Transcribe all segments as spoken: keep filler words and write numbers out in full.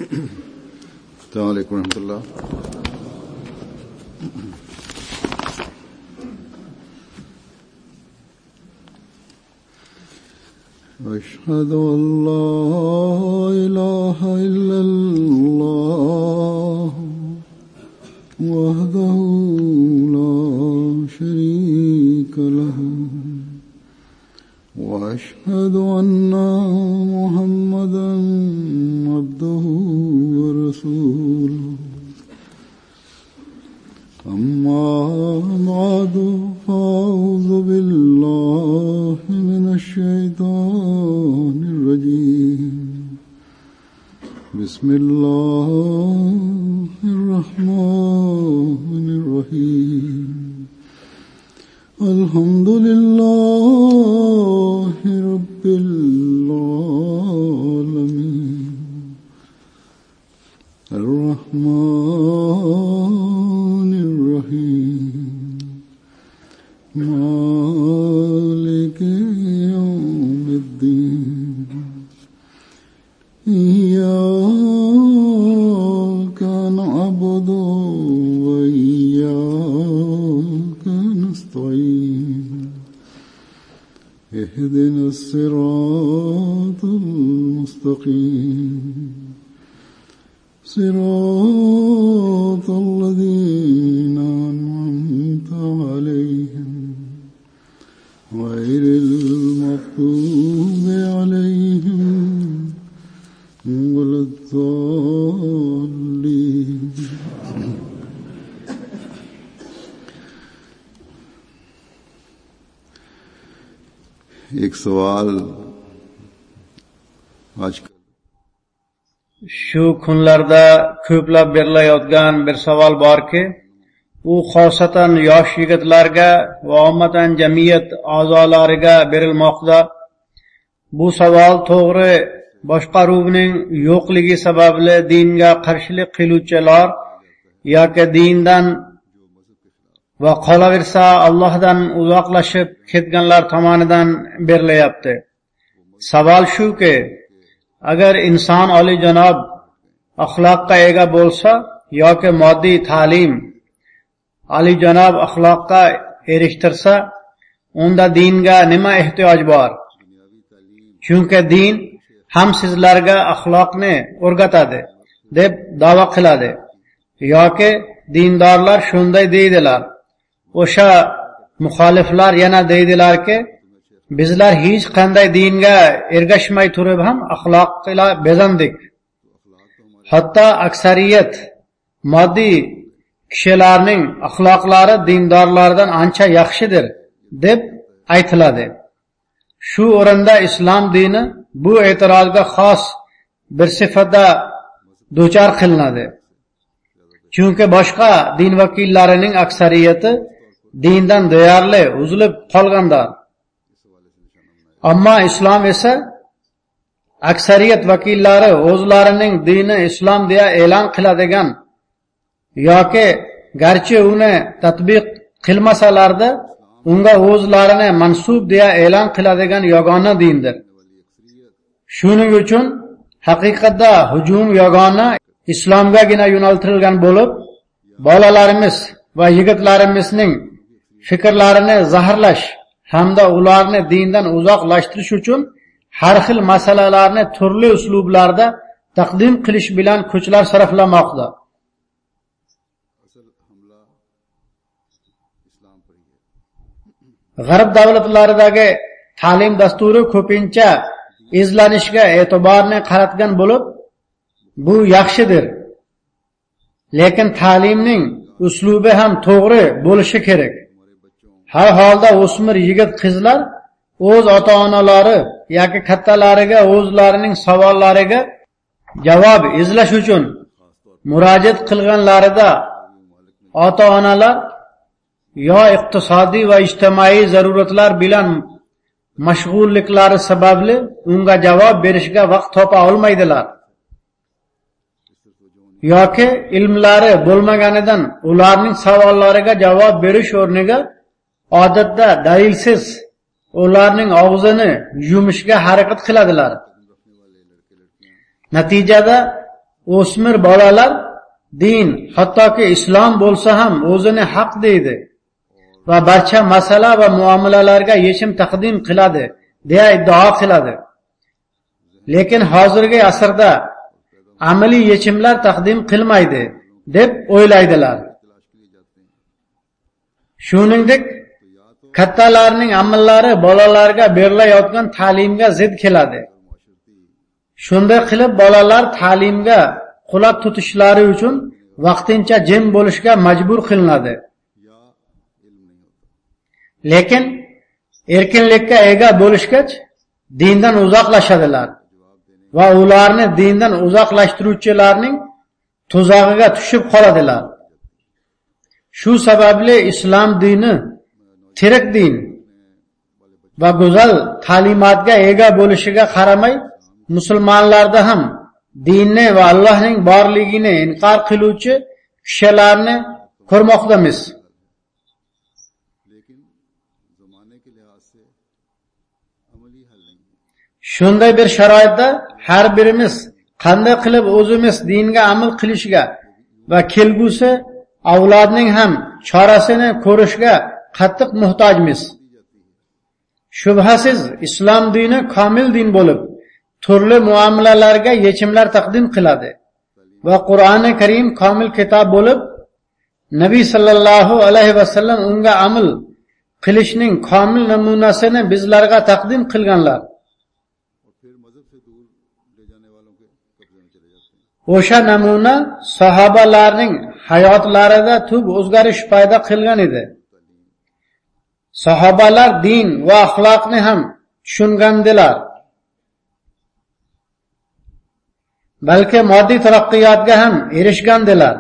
السلام عليكم ورحمة الله. أشهد أن لا إله إلا الله وحده لا شريك له وأشهد أن محمدا عبده ورسوله أما بعد فأعوذ بالله من الشيطان الرجيم بسم الله الرحمن الرحيم الحمد لله رب العالمين الرحمن الرحيم مالك يوم الدين إياك نعبد وإياك نستعين اهدنا الصراط المستقيم صراط الذين أنعمت عليهم غير المغضوب عليهم ولا الضالين. एक सवाल आज shu kunlarda ko'plab berilayotgan bir savol borki, u xosatan yosh yigitlarga va ommadan jamiyat a'zolariga berilmoqda. Bu savol to'g'ri boshqaruvning yo'qligi sababli dinga qarshilik qiluvchilar yoki dindan va qolaversa Allohdan uzoqlashib ketganlar tomonidan berilyapti. Savol shuki, agar inson oliyjanob axloqqa ega bo'lsa yoki moddiy ta'lim oliyjanob axloqqa erishtirsa, unda dinga nima ehtiyoj bor? Chunki din ham sizlarga axloqni o'rgatadi deb da'vo qiladi. Yoki dindorlar shunday deydilar. O'sha muxoliflar yana deydilarki, bizlar hech qanday dinga ergashmay turib ham axloq ila bezandik. Hatto aksariyat moddiy kishilarning axloqlari dindorlardan ancha yaxshidir deb aytiladi. Shu o'rinda islom dini bu e'tirozga xos bir sifatda duchor qilinadi. Chunki boshqa din vakillarining aksariyati dindan deyarli uzilib qolganlar. Ammo islom esa aksariyat vakillari o'zlarining dini islom deya e'lon qiladigan yoki garchi uni tatbiq qilmasalarda unga o'zlarini mansub deya e'lon qiladigan yagona dindir. Shuning uchun haqiqatda hujum yagona islomgagina yo'naltirilgan bo'lib, bolalarimiz va yigitlarimizning fikrlarini zaharlash hamda ularni dindan uzoqlashtirish uchun har xil masalalarni turli uslublarda taqdim qilish bilan kuchlar sarflamoqda. G'arb davlatlaridagi ta'lim dasturi ko'pincha izlanishga e'tiborni qaratgan bo'lib, bu yaxshidir. Lekin ta'limning uslubi ham to'g'ri bo'lishi kerak. Har holda o'smir yigit qizlar o'z ota-onalari yoki kattalariga o'zlarining savollariga javob izlash uchun murojaat qilganlarida ota-onalar yo iqtisodiy va ijtimoiy zaruratlar bilan mashg'ulliklari sababli unga javob berishga vaqt topa olmaydilar. yoki ilmlari bo'lmaganidan ularning savollariga javob berish o'rniga odatda dalilsiz ularning og'zini yumishga harakat qiladilar. Natijada o'smir bolalar din, hattoki islom bo'lsa ham o'zini haq deydi va barcha masala va muomalalarga yechim taqdim qiladi deya iddao qiladi. Lekin hozirgi asrda amaliy yechimlar taqdim qilmaydi deb o'ylaydilar. Shuningdek, kattalarning amallari bolalarga berilayotgan ta'limga zid keladi. Shunday qilib bolalar ta'limga qulab tutishlari uchun vaqtincha jim bo'lishga majbur qilinadi. Lekin erkinlikka ega bo'lishgach dindan uzoqlashadilar va ularni dindan uzoqlashtiruvchilarning tuzog'iga tushib qoladilar. Shu sababli islom dini tirik din va go'zal ta'limotga ega bo'lishiga qaramay, musulmonlarda ham dinni va Allohning borligini inkor qiluvchi kishilarni ko'rmoqdamiz. Shunday bir sharoitda har birimiz qanday qilib o'zimiz dinga amal qilishga va kelgusi avlodning ham chorasini ko'rishga qattiq muhtojmiz. Shubhasiz islom dini komil din bo'lib, turli muomalalarga yechimlar taqdim qiladi va Qur'oni Karim komil kitob bo'lib, Nabiy sallallohu alayhi vasallam unga amal qilishning komil namunasini bizlarga taqdim qilganlar. O'sha namuna sahobalarning hayotlarida tub o'zgarish paydo qilgan edi. Sahobalar din va axloqni ham tushungandilar. Balki moddiy taraqqiyotga ham erishgandilar.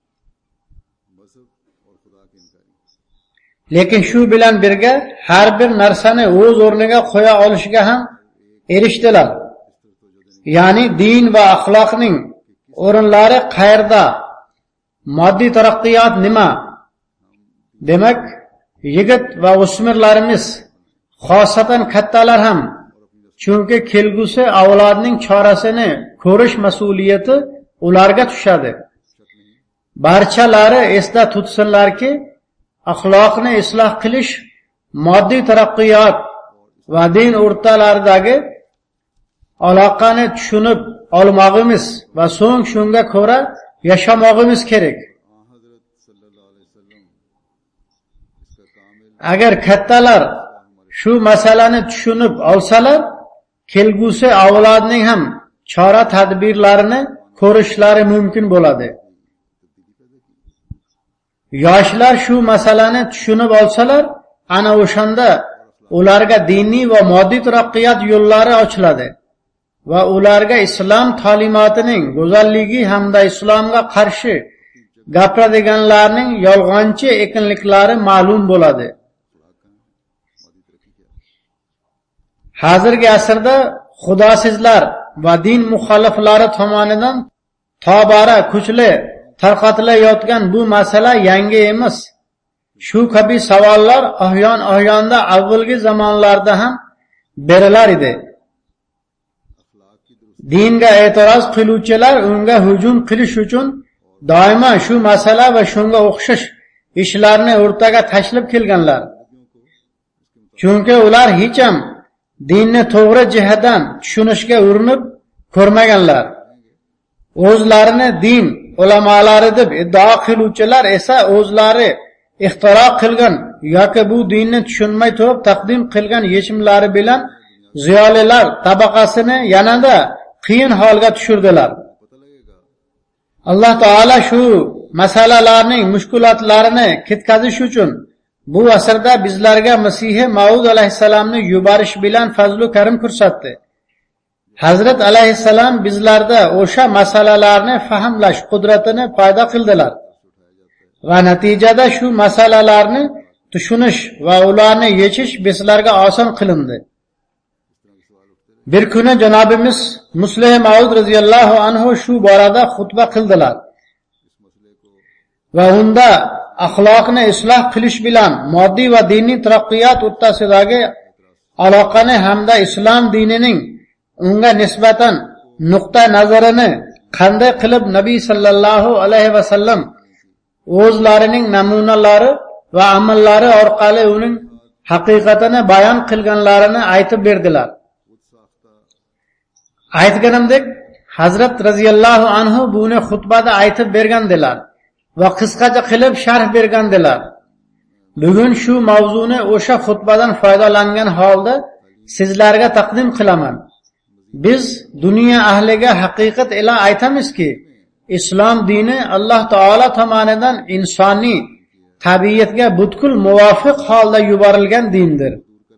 Lekin shu bilan birga har bir narsani o'z o'rniga qo'ya olishga ham erishdilar. Ya'ni din va axloqning o'rinlari qayerda? Moddiy taraqqiyot nima? Demak, yigit va o'smirlarimiz, xosatan kattalar ham, chunki kelgusi avlodning chorasini ko'rish mas'uliyati ularga tushadi. Barchalari esda tutsinlarki, axloqni isloh qilish moddiy taraqqiyot va din o'rtalaridagi aloqani tushunib olmog'imiz va so'ng shunga ko'ra yashamog'imiz kerak. Agar kattalar shu masalani tushunib olsalar, kelgusi avlodning ham chora tadbirlarini ko'rishlari mumkin bo'ladi. Yoshlar shu masalani tushunib olsalar, ana o'shanda ularga diniy va moddiy taraqqiyot yo'llari ochiladi va ularga islom ta'limotining go'zalligi hamda islomga qarshi gapiradiganlarning yolg'onchi ekanliklari ma'lum bo'ladi. Hozirgi asrda xudosizlar va din muxoliflari tomonidan tobora kuchli tarqatilayotgan bu masala yangi emas. Shu kabi savollar ahyon-ahyonda avvalgi zamonlarda ham berilar edi. Dinga e'tiroz qiluvchilar unga hujum qilish uchun doimo shu masala va shunga o'xshash ishlarni o'rtaga tashlab kelganlar. Chunki ular hech ham dinni to'g'ri jihatdan tushunishga urinib ko'rmaganlar. O'zlarini din ulamolari deb iddao qiluvchilar esa o'zlari ixtiro qilgan yoki bu dinni tushunmay turib taqdim qilgan yechimlari bilan ziyolilar tabaqasini yanada qiyin holga tushirdilar. Alloh taolo shu masalalarning mushkulotlarini ketkazish uchun bu asrda bizlarga Masih Maud alayhisalomni yuborish bilan fazlu karim ko'rsatdi. Hazrat alayhisalom bizlarda o'sha masalalarni fahmlash qudratini paydo qildilar va natijada shu masalalarni tushunish va ularni yechish bizlarga oson qilindi. Bir kuni Janobimiz Muslih Maud radhiyallohu anhu shu borada xutba qildilar va unda axloqni isloh qilish bilan moddiy va diniy taraqqiyot o'rtasidagi aloqani hamda islom dinining unga nisbatan nuqtai nazarini qanday qilib Nabiy sallallohu alayhi vasallam o'zlarining namunalari va amallari orqali uning haqiqatini bayon qilganlarini aytib berdilar. Aytganimdek, Hazrat radhiyallohu anhu buni xutbada aytib bergandilar va qisqacha qilib sharh bergandilar. Bugun shu mavzuni o'sha xutbadan foydalangan holda sizlarga taqdim qilaman. Biz dunyo ahliga haqiqat ila aytamizki, islom dini Alloh taolo tomonidan insoniy tabiatga butkul muvofiq holda yuborilgan dindir.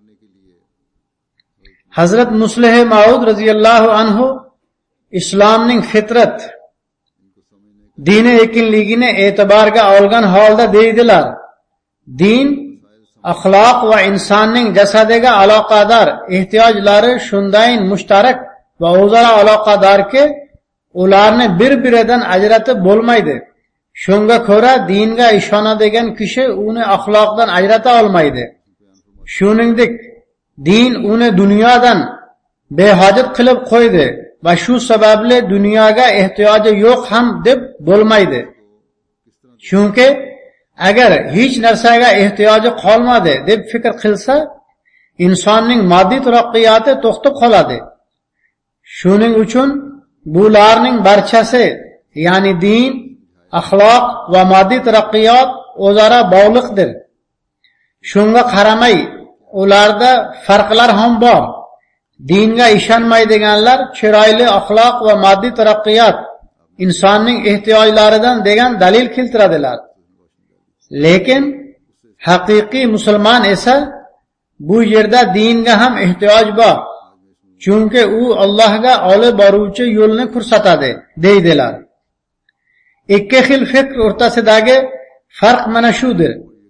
Hazrat Muslih Maud radhiyallohu anhu islomning fitrat dini ekanligini e'tiborga olgan holda deydilar: din, axloq va insonning jasadiga aloqador ehtiyojlari shundayin mushtarak va o'zaro aloqadorki, ularni bir-biridan ajratib bo'lmaydi. Shunga ko'ra dinga ishonadigan kishi uni axloqdan ajrata olmaydi. Shuningdek, din uni dunyodan behojat qilib qo'ydi va shu sababli dunyoga ehtiyoji yo'q ham deb bo'lmaydi. Chunki agar hech narsaga ehtiyoji qolmadi deb fikr qilsa, insonning moddiy taraqqiyoti to'xtab qoladi. Shuning uchun bularning barchasi, ya'ni din, axloq va moddiy taraqqiyot o'zaro bog'liqdir. Shunga qaramay, ularda farqlar ham bor. Dinga ishonmaydiganlar chiroyli axloq va moddiy taraqqiyot insonning ehtiyojlaridan degan dalil keltiradilar. Lekin haqiqiy musulmon esa bu yerda dinga ham ehtiyoj bor. Chunki u Allohga olib boruvchi yo'lni ko'rsatadi, deydilar. Ikki xil fikr o'rtasidagi farq mana shudir.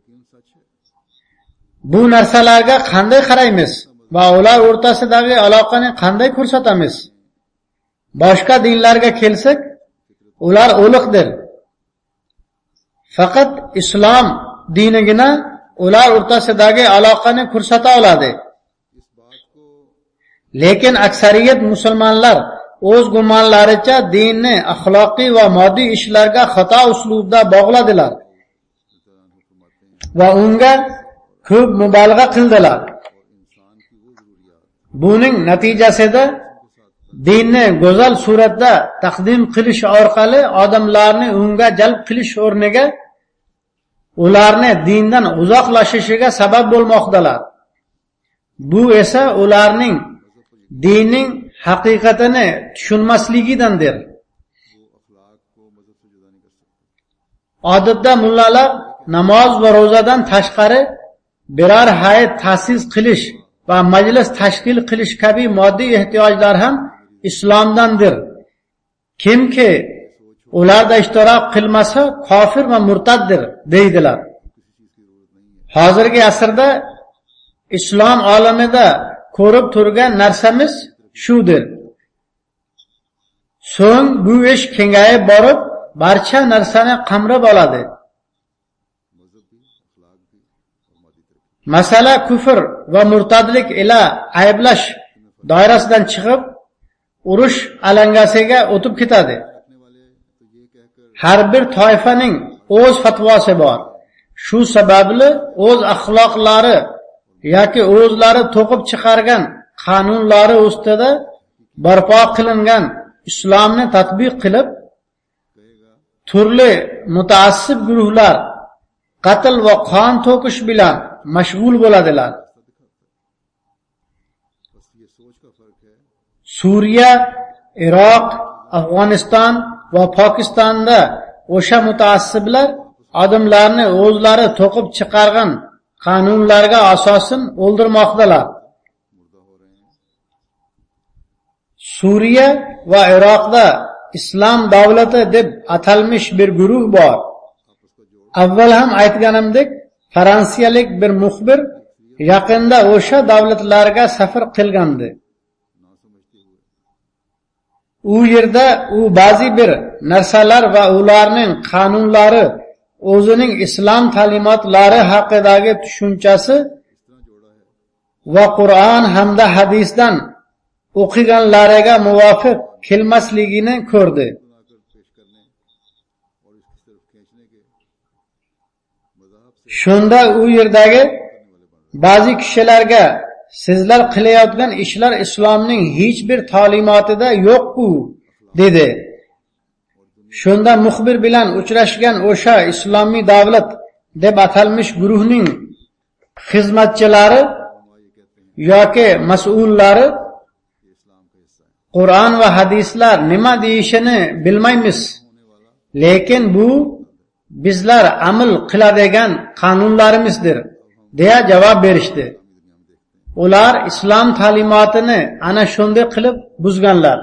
Bu narsalarga qanday qaraymiz va ular o'rtasidagi aloqani qanday ko'rsatamiz? Boshqa dinlarga kelsak, ular o'liqdir. Faqat islom dinigina ular o'rtasidagi aloqani ko'rsata oladi. Lekin aksariyat musulmonlar o'z gumonlaricha dinni axloqiy va moddiy ishlarga xato uslubda bog'ladilar va unga ko'p mubolag'a qildilar. Buning natijasida dinni go'zal suratda taqdim qilish orqali odamlarni unga jalb qilish o'rniga ularni dindan uzoqlashishiga sabab bo'lmoqdalar. Bu esa ularning dinning haqiqatini tushunmasligidandir. Odatda mullalar namoz va ro'zadan tashqari biror hayit ta'sis qilish va majlis tashkil qilish kabi moddiy ehtiyojlar ham islomdandir. Kimki ularda ishtirok qilmasa kofir va murtaddir, deydilar. Hozirgi asrda islom olamida ko'rib turgan narsamiz shudir. So'ng bu ish kengayib borib, barcha narsani qamrab oladi. Masala kufr va murtadlik ila ayblash doirasidan chiqib, urush alangasiga o'tib ketadi. Har bir toifaning o'z fatvosi bor. Shu sababli o'z axloqlari yoki o'zlari to'qib chiqargan qonunlari ustida barpo qilingan islomni tatbiq qilib, turli mutaassib guruhlar qatl va qon to'kish bilan mashg'ul bo'ladilar. Suriya, Iroq, Afg'oniston va Pokistonda o'sha mutaassiblar odamlarni o'zlari to'qib chiqargan qonunlarga asosan o'ldirmoqdalar. Suriya va Iroqda islom davlati deb atalmish bir guruh bor. Avval ham aytganimdek, fransiyalik bir muxbir yaqinda o'sha davlatlarga safar qilgandi. U yerda u ba'zi bir narsalar va ularning qonunlari o'zining islom ta'limotlari haqidagi tushunchasi va Qur'on hamda hadisdan o'qiganlariga muvofiq kelmasligini ko'rdi. Shunda u yerdagi ba'zi kishilarga sizlar qilayotgan ishlar islomning hech bir ta'limotida yo'q-ku dedi. Shunda muxbir bilan uchrashgan o'sha islomiy davlat deb atalmish guruhning xizmatchilari yoki mas'ullari Qur'on va hadislar nima deyishini bilmaymiz, lekin bu bizlar amal qiladigan qonunlarimizdir deya javob berishdi. Ular islom ta'limotini ana shunday qilib buzganlar.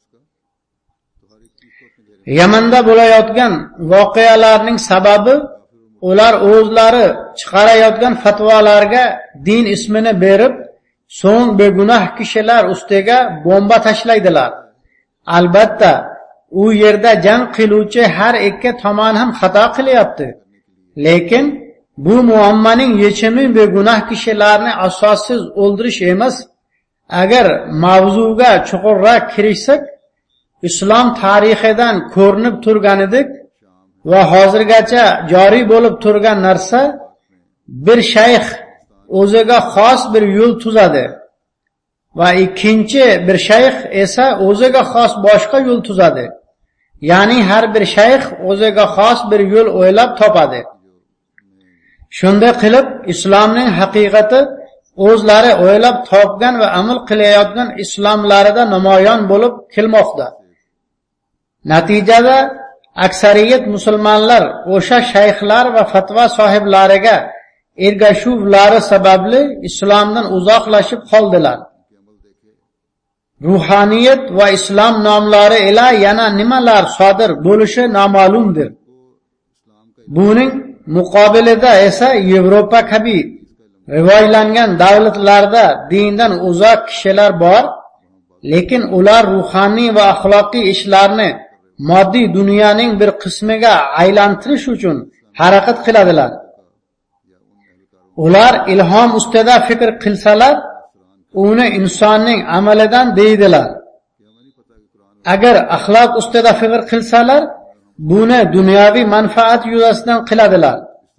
Yamanda bo'layotgan voqealarning sababi ular o'zlari chiqarayotgan fatvolarga din ismini berib, so'ng begunoh kishilar ustiga bomba tashlaydilar. Albatta, u yerda jang qiluvchi har ikki tomon ham xato qilyapti. Lekin bu muammoning yechimi begunoh kishilarni asossiz o'ldirish emas. Agar mavzuga chuqurroq kirishsak, islom tarixidan ko'rinib turganidek va hozirgacha joriy bo'lib turgan narsa, bir shayx o'ziga xos bir yo'l tuzadi va ikkinchi bir shayx esa o'ziga xos boshqa yo'l tuzadi. Ya'ni har bir shayx o'ziga xos bir yo'l o'ylab topadi. Shunday qilib islomning haqiqati o'zlari o'ylab topgan va amal qilayotgan islomlarida namoyon bo'lib kelmoqda. Natijada aksariyat musulmonlar o'sha shayxlar va fatvo sohiblariga ergashuvlari sababli islomdan uzoqlashib qoldilar. Ruhaniyat va islom nomlari ila yana nimalar sodir bo'lishi noma'lumdir. Buning muqobilida esa Yevropa kabi rivojlangan davlatlarda dindan uzoq kishilar bor, lekin ular ruhoniy va axloqiy ishlarni moddiy dunyoning bir qismiga aylantirish uchun harakat qiladilar. Ular ilhom ustida fikr qilsalar, uni insonning amalidan deydilar. Agar axloq ustida fikr qilsalar, buni dunyoviy manfaat yuzasidan qiladilar.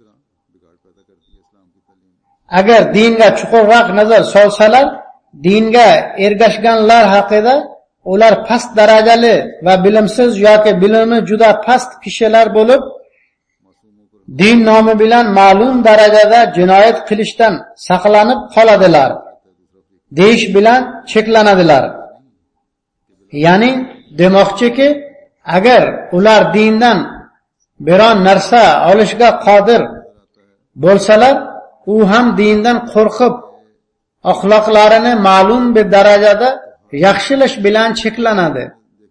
Agar dinga chuqurroq nazar solsalar, dinga ergashganlar haqida ular past darajali va bilimsiz yoki bilimi juda past kishilar bo'lib, din nomi bilan ma'lum darajada jinoyat qilishdan saqlanib qoladilar, deyish bilan cheklanadilar. Ya'ni demoqchiki, agar ular dindan biron narsa olishga qodir bo'lsalar, u ham dindan qo'rqib, axloqlarini ma'lum bir darajada yaxshilash bilan cheklanadi.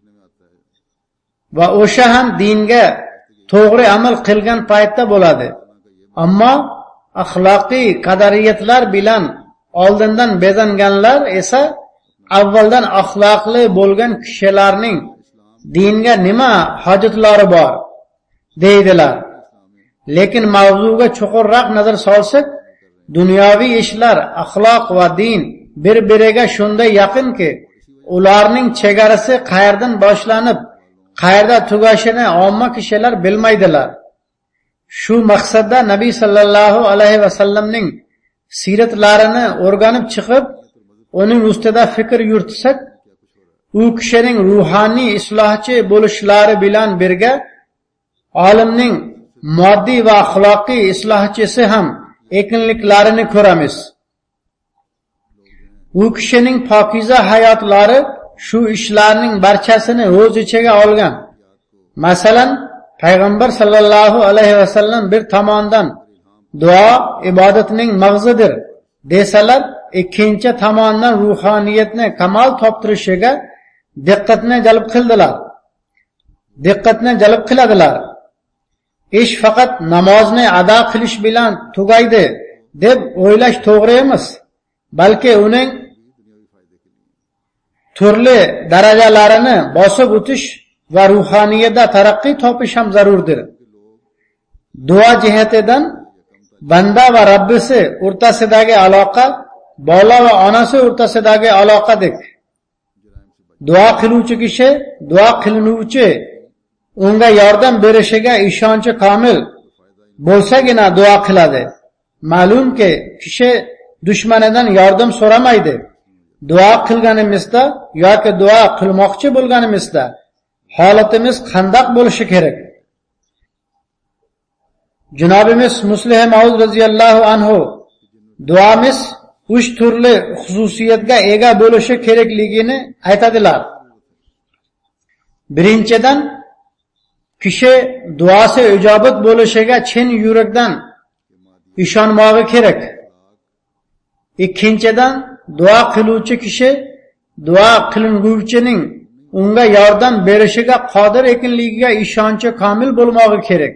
Va o'sha ham dinga to'g'ri amal qilgan paytda bo'ladi. Ammo axloqiy qadariyatlar bilan oldindan bezanganlar esa avvaldan axloqli bo'lgan kishilarning dinga nima hojatlari bor deydilar. Lekin mavzuga chuqurroq nazar solsak, dunyoviy ishlar, axloq va din bir-biriga shunday yaqinki, ularning chegarasi qayerdan boshlanib, qayerda tugashini omma kishilar bilmaydilar. Shu maqsadda Nabiy sallallohu alayhi va sallamning siratlarini o'rganib chiqib, uning ustida fikr yuritsak, u kishining ruhoniy islohchi bo'lishlari bilan birga olimning moddiy va axloqiy islohchisi ham ekinliklarini ko'ramiz. U kishining pokiza hayotlari shu ishlarning barchasini o'z ichiga olgan. Masalan, payg'ambar sallallohu alayhi va sallam bir tomondan duo ibodatning mag'zidir desalar, ikkinchi tomondan ruhaniyatni kamal toptirishiga diqqatni jalb qildilar. Diqqatni jalb qiladilar. Ish faqat namozni ado qilish bilan tugaydi deb o'ylash to'g'ri emas, balki uning turli darajalarini bosib o'tish va ruhaniyatda taraqqiy topish ham zarurdir. Duo jihatidan banda va Rabbisi o'rtasidagi aloqa bola va onasi o'rtasidagi aloqadek. Duo qiluvchi kishi duo qilinuvchi unga yordam berishiga ishonchi komil bo'lsagina duo qiladi. Ma'lumki, kishi dushmanidan yordam so'ramaydi. Duo qilganimizda yoki duo qilmoqchi bo'lganimizda holatimiz qandoq bo'lishi kerak? Junobimiz Muslih Maud roziyallohu anhu duomiz uch turli xususiyatga ega bo'lishi kerakligini aytadilar. Birinchidan, kishi duosi ijobat bo'lishiga chin yurakdan ishonmog'i kerak. Ikkinchidan, duo qiluvchi kishi duo qilinguvchining unga yordam berishiga qodir ekanligiga ishonchi komil bo'lmog'i kerak.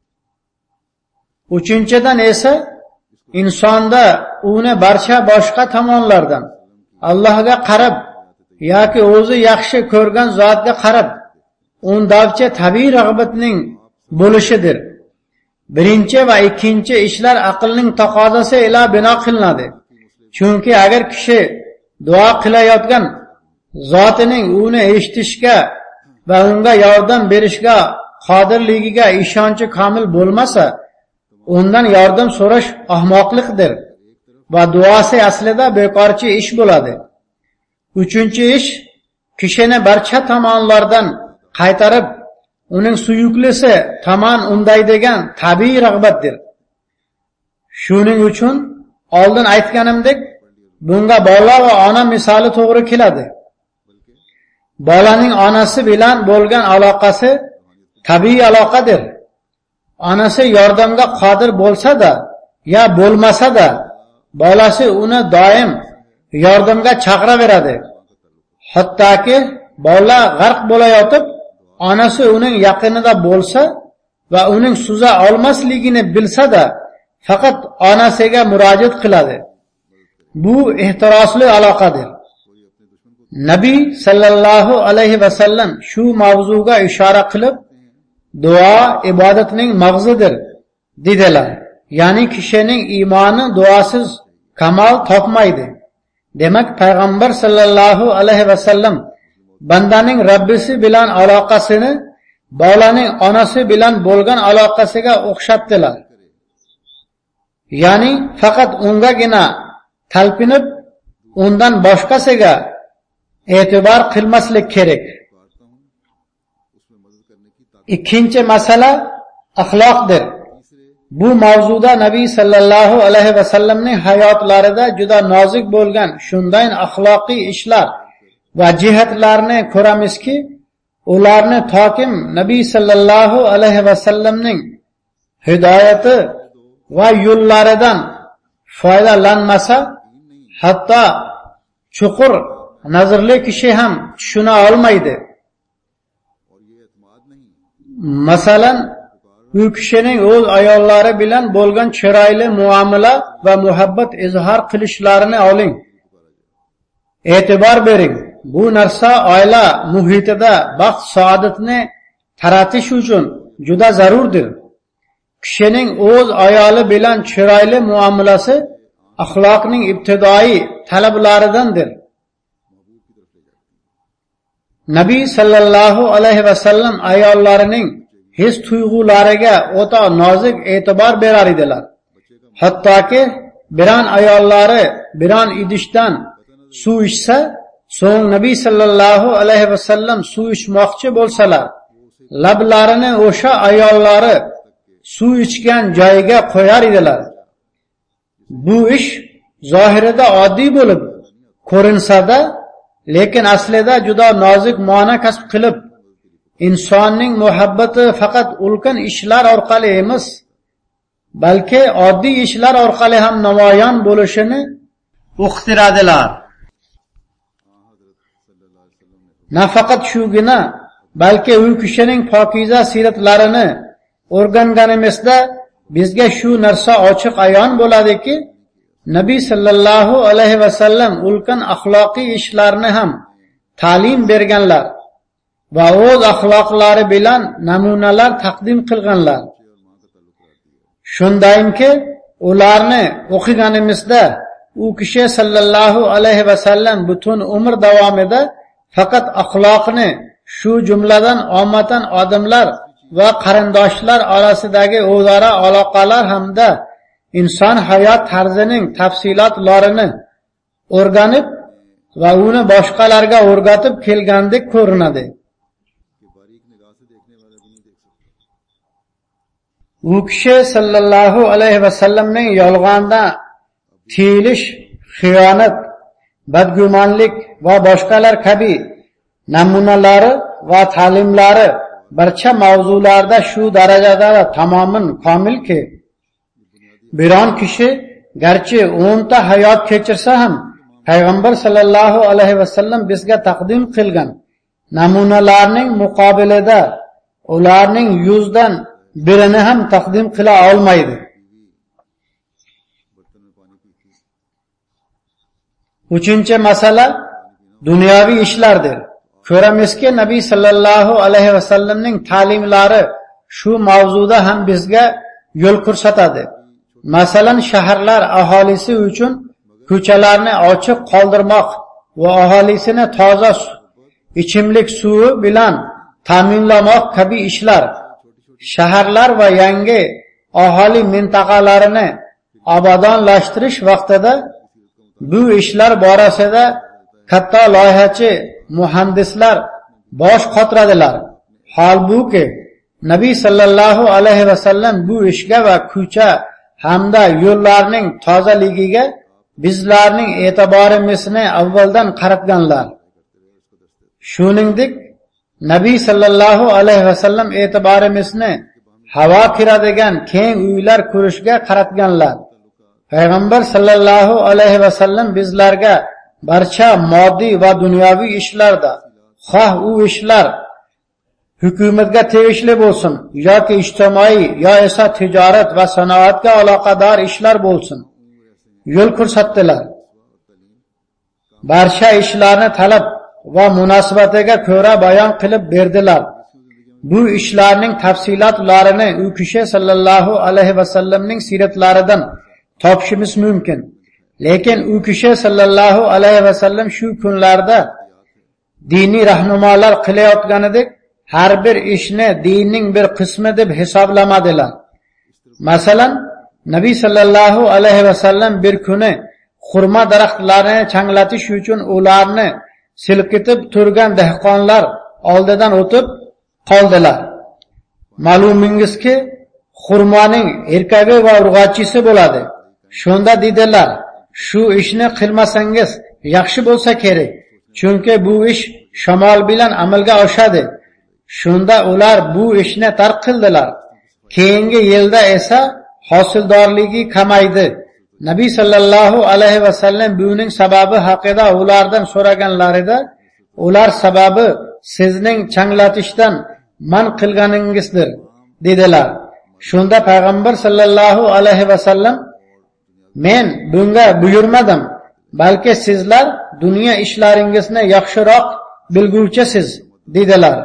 Uchinchidan esa insonda uni barcha boshqa tomonlardan Allohga qarab yoki o'zi yaxshi ko'rgan zotga qarab undavcha tabiiy rag'batning bo'lishidir. Birinchi va ikkinchi ishlar aqlning taqozosi ila bino qilinadi. Chunki agar kishi duo qilayotgan zotining uni eshitishga va unga yordam berishga qodirligiga ishonchi komil bo'lmasa, undan yordam so'rash ahmoqlikdir va duosi aslida bekorchi ish bo'ladi. Uchinchi ish, kishini barcha tomonlardan qaytarib, uning suyuklisi tomon undaydigan tabiiy rag'batdir. Shuning uchun oldin aytganimdek, bunga bola va ona misoli to'g'ri keladi. Bolaning onasi bilan bo'lgan aloqasi tabiiy aloqadir. Onasi yordamga qodir bo'lsa-da ya bo'lmasa-da, bolasi uni doim yordamga chaqiraveradi. Hattoki bola g'arq bo'layotib, onasi uning yaqinida bo'lsa va uning suza olmasligini bilsa-da, faqat onasiga murojaat qiladi. Bu ehtirosli aloqadir. Nabiy sallallohu alayhi va sallam shu mavzuga ishora qilib, duo ibodatning mag'zidir dedilar. Ya'ni kishining iymoni duosiz kamal topmaydi. Demak, payg'ambar sallallohu alayhi va sallam bandaning Rabbisi bilan aloqasini bolaning onasi bilan bo'lgan aloqasiga o'xshatdilar. Ya'ni faqat ungagina talpinib, undan boshqasiga e'tibor qilmaslik kerak. Ikkinchi masala axloqdir. Bu mavzuda Nabiy sallallohu alayhi va sallamning hayotlarida juda nozik bo'lgan shunday axloqiy ishlar va jihatlarni ko'ramizki, ularni tokim Nabiy sallallohu alayhi va sallamning hidoyati va yo'llaridan foydalanmasa, hatto chuqur nazarli kishi ham tushuna olmaydi. Masalan, u kishining o'z ayollari bilan bo'lgan chiroyli muomala va muhabbat izhor qilishlarini oling. E'tibor bering. Bu narsa oila muhitida baxt saodatni taratish uchun juda zarurdir. Kishining o'z ayoli bilan chiroyli muomalasi axloqning ibtidoiy talablaridandir. Nabiy sallallohu alayhi va sallam ayollarining his tuyg'ulariga o'ta nozik e'tibor berar edilar. Hattoki biron ayollari biron idishdan suv ichsa, so'ng Nabiy sallallohu alayhi va sallam suv ichmoqchi bo'lsalar, lablarini o'sha ayollari suv ichgan joyiga qo'yar edilar. Bu ish zohirida oddiy bo'lib ko'rinsa-da, lekin aslida juda nozik ma'no kasb qilib, insonning muhabbati faqat ulkan ishlar orqali emas, balki oddiy ishlar orqali ham namoyon bo'lishini uqtiradilar. Nafaqat shugina, balki u kishining pokiza siratlarini o'rganganimizda bizga shu narsa ochiq ayon bo'ladiki, Nabiy sallallohu alayhi va sallam ulkan axloqiy ishlarni ham ta'lim berganlar va o'z axloqlari bilan namunalar taqdim qilganlar. Shundayki, ularni o'qiganimizda u kishi sallallohu alayhi va sallam butun umr davomida faqat axloqni, shu jumladan omatan odamlar va qarindoshlar orasidagi o'zaro aloqalar hamda inson hayot tarzining tafsilotlarini o'rganib va uni boshqalarga o'rgatib kelgandek ko'rinadi. U kishi sallallohu alayhi vasallamning yolg'ondan tiyilish, xiyonat, badgumonlik va boshqalar kabi namunalari va ta'limlari barcha mavzularda shu darajada tamoman komilki, biron kishi garchi o'nta hayot kechirsa ham payg'ambar sallallohu alayhi vasallam bizga taqdim qilgan namunalarning muqobilida ularning yuzdan birini ham taqdim qila olmaydi. Uchinchi masala dunyoviy ishlardir. Ko'ramizki, Nabiy sallallohu alayhi vasallamning ta'limlari shu mavzuda ham bizga yo'l ko'rsatadi. Masalan, shaharlar aholisi uchun ko'chalarni ochiq qoldirmoq va aholisini toza ichimlik suvi bilan ta'minlamoq kabi ishlar, shaharlar va yangi aholi mintaqalarini obodonlashtirish vaqtida bu ishlar borasida katta loyihachi muhandislar bosh qotiradilar. Holbuki Nabiy sallallohu alayhi vasallam bu ishga va ko'cha hamda yo'llarning tozaligiga bizlarning e'tiborimizni avvaldan qaratganlar. Shuningdek, Nabiy sallallohu alayhi vasallam e'tiborimizni havo kiradigan keng uylar ko'rishga qaratganlar. Payg'ambar sallallohu alayhi vasallam bizlarga barcha moddiy va dunyoviy ishlarda, xoh u ishlar hukumatga tegishli bo'lsin yoki ijtimoiy yo esa tijorat va sanoatga aloqador ishlar bo'lsin, yo'l ko'rsatdilar. Barcha ishlarni talab va munosabatiga ko'ra bayon qilib berdilar. Bu ishlarning tafsilotlarini u kishi sallallohu alayhi vasallamning siratlaridan topishimiz mumkin. Lekin u kishi sallallohu alayhi vasallam shu kunlarda diniy rahnumolar qilayotganidek har bir ishni dinning bir qismi deb hisoblamadilar. Masalan, Nabiy sallallohu alayhi vasallam bir kuni xurmo daraxtlarini changlatish uchun ularni silkitib turgan dehqonlar oldidan o'tib qoldilar. Ma'lumingizki, xurmoning erkagi va urg'ochisi bo'ladi. Shunda dedilar, shu ishni qilmasangiz yaxshi bo'lsa kerak, chunki bu ish shamol bilan amalga oshadi. Shunda ular bu ishni tark qildilar. Keyingi yilda esa hosildorligi kamaydi. Nabiy sallallohu alayhi vasallam buning sababi haqida ulardan so'raganlarida, ular sababi sizning changlatishdan man qilganingizdir dedilar. Shunda payg'ambar sallallohu alayhi vasallam, men bunga buyurmadim, balki sizlar dunyo ishlaringizni yaxshiroq bilguvchisiz dedilar.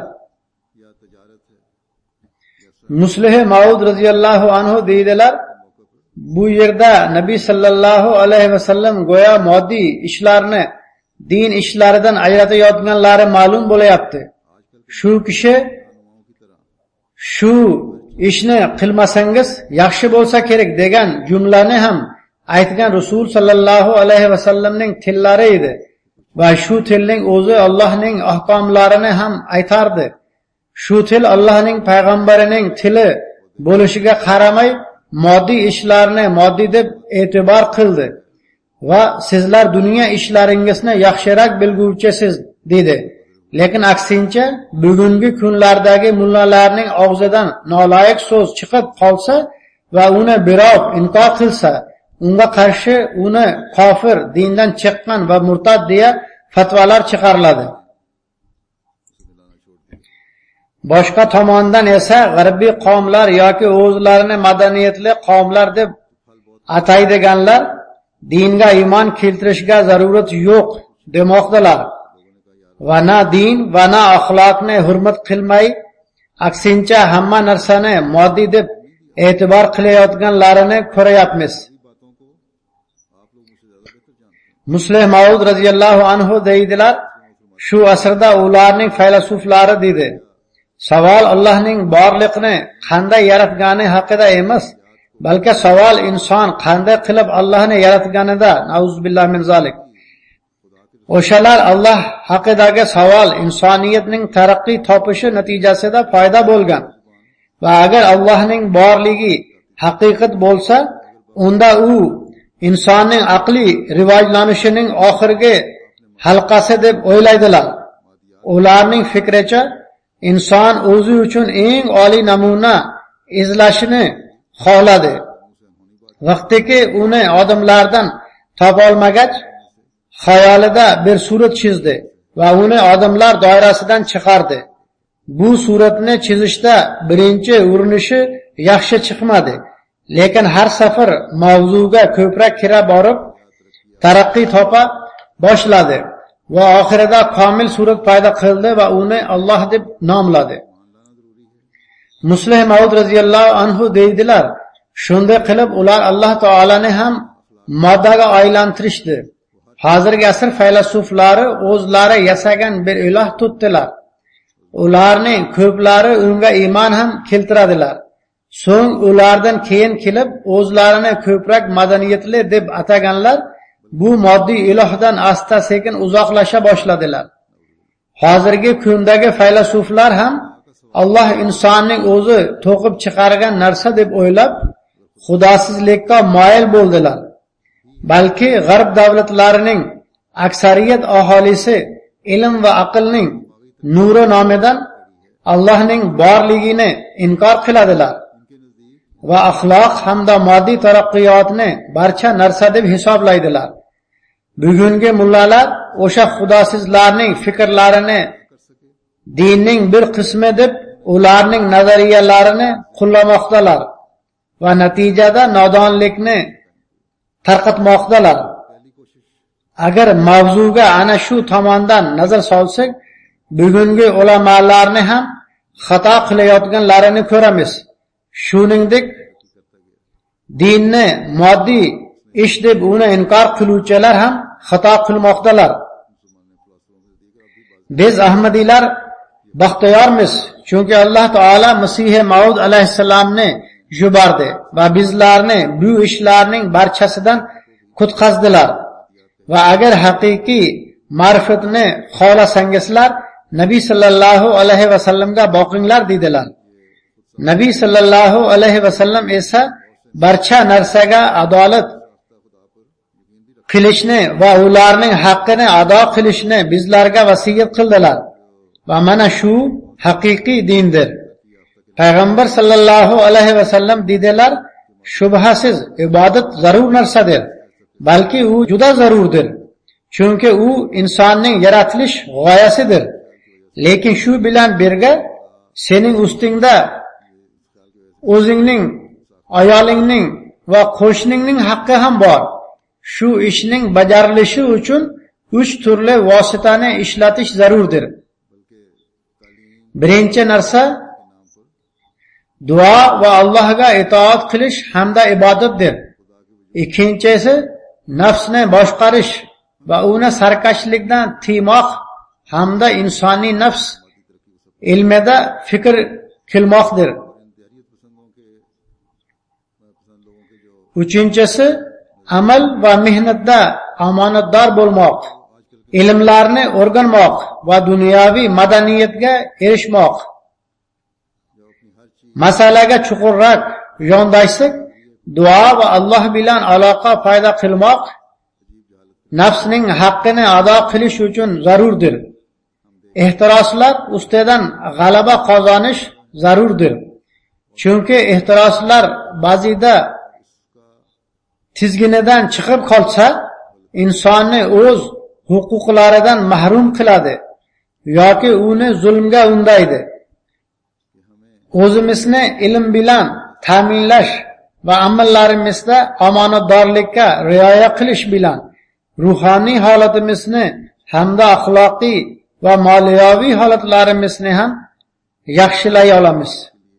Muslih Maud radhiyallohu anhu deydilar, bu yerda Nabiy sallallohu alayhi vasallam go'yo moddiy ishlarni din ishlaridan ajratayotganlari ma'lum bo'layapti. Shu kishi shu ishni qilmasangiz yaxshi bo'lsa kerak degan jumlani ham aytgan Rasul sallallohu alayhi vasallamning tillari edi va shu tilning o'zi Allohning ahkomlarini ham aytardi. Shu til Allohning payg'ambarining tili bo'lishiga qaramay moddiy ishlarni moddiy deb e'tibor qildi va sizlar dunyo ishlaringizni yaxshiroq bilguvchisiz dedi. Lekin aksincha, bugungi kunlardagi mullalarning og'zidan noloyiq so'z chiqib qolsa va uni birov inkor qilsa, unga qarshi uni kofir, dindan chiqqan va murtad deya fatvolar chiqariladi. Boshqa tomondan esa g'arbiy qavmlar yoki o'zlarini madaniyatli qavmlar deb ataydiganlar dinga iymon keltirishga zarurat yo'q demoqdalar va na din va na axloqni hurmat qilmay, aksincha hamma narsani moddiy deb e'tibor qilayotganlarini ko'ryapmiz. Muslih Maud radhiyallohu anhu deydilar, shu asrda ularning faylasuflari dedi, Savol Allohning borliqni qanday yaratgani haqida emas, balki savol inson qanday qilib Allohni yaratganida. Nauzubillah min zalik. O'shalar Alloh haqidagi savol insoniyatning taraqqiy topishi natijasida paydo bo'lgan. Va agar Allohning borligi haqiqat bo'lsa, unda u insonning aqliy rivojlanishining oxirgi halqasi deb o'ylaydilar. Ularning fikricha inson o'zi uchun eng oliy namuna izlashini xohladi. Vaqtiki uni odamlardan topa olmagach, xayolida bir surat chizdi va uni odamlar doirasidan chiqardi. Bu suratni chizishda birinchi urinishi yaxshi chiqmadi, lekin har safar mavzuga ko'proq kira borib, taraqqiy topa boshladi va oxirida komil surat paydo qildi va uni Alloh deb nomladi. Muslih Maud radhiyallohu anhu deydilar, shunday qilib ular Alloh taolani ham moddaga aylantirishdi. Hozirgi asr faylasuflari o'zlari yasagan bir iloh tutdilar. Ularning ko'plari unga iymon ham keltiradilar. So'ng ulardan keyin kelib o'zlarini ko'proq madaniyatli deb ataganlar bu moddiy ilohdan asta sekin uzoqlasha boshladilar. Hozirgi kundagi faylasuflar ham Alloh insonning o'zi to'qib chiqargan narsa deb o'ylab xudosizlikka moyil bo'ldilar. Balki g'arb davlatlarining aksariyat aholisi ilm va aqlning nuri nomidan Allohning borligini inkor qiladilar va axloq hamda moddiy taraqqiyotni barcha narsa deb hisoblaydilar. Bugungi mullalar o'sha xudosizlarning fikrlarini dinning bir qismi deb ularning nazariyalarini qo'llamoqdalar va natijada nodonlikni tarqatmoqdalar. Agar mavzuga ana shu tomondan nazar solsak, bugungi ulamolarni ham xato qilayotganlarini ko'ramiz. Shuningdek, dinni moddiy ish deb uni inkor qiluvchilar ham xato qilmoqdalar. Biz Ahmadiylar baxtiyormiz, chunki Alloh taolo Masih Maud alayhissalomni yubordi va bizlarni bu ishlarning barchasidan qutqazdilar. Va agar haqiqiy ma'rifatni xohlasangizlar, Nabiy sallallohu alayhi va sallamga boqinglar dedilar. Nabiy sallallohu alayhi va sallam esa barcha narsaga adolat qilishni va ularning haqqini ado qilishni bizlarga vasiyat qildilar. Va mana shu haqiqiy dindir. Payg'ambar sallallohu alayhi va sallam dedilar, shubhasiz ibodat zarur narsadir, balki u juda zarurdir. Chunki u insonning yaratilish g'oyasidir. Lekin shu bilan birga sening ustingda o'zingning, ayolingning va qo'shningning haqqi ham bor. Shu ishning bajarilishi uchun uch turli vositani ishlatish zarurdir. Birinchi narsa duo va Allohga itoat qilish hamda ibodatdir. Ikkinchisi nafsni boshqarish va uni sarkashlikdan tiymoq hamda insoniy nafs ilmida fikr qilmoqdir. Uchinchisi amal va mehnatda omonatdor bo'lmoq, ilmlarni o'rganmoq va dunyoviy madaniyatga erishmoq. Masalaga chuqurroq yondashsak, duo va Alloh bilan aloqa paydo qilmoq nafsning haqqini ado qilish uchun zarurdir. Ehtiroslar ustidan g'alaba qozonish zarurdir. Chunki ehtiroslar ba'zida tizginidan chiqib qolsa, insonni o'z huquqlaridan mahrum qiladi yoki uni zulmga undaydi. O'zimizni ilm bilan ta'minlash va amallarimizda omonatdorlikka rioya qilish bilan ruhoniy holatimizni hamda axloqiy va moliyaviy holatlarimizni ham yaxshilay olamiz.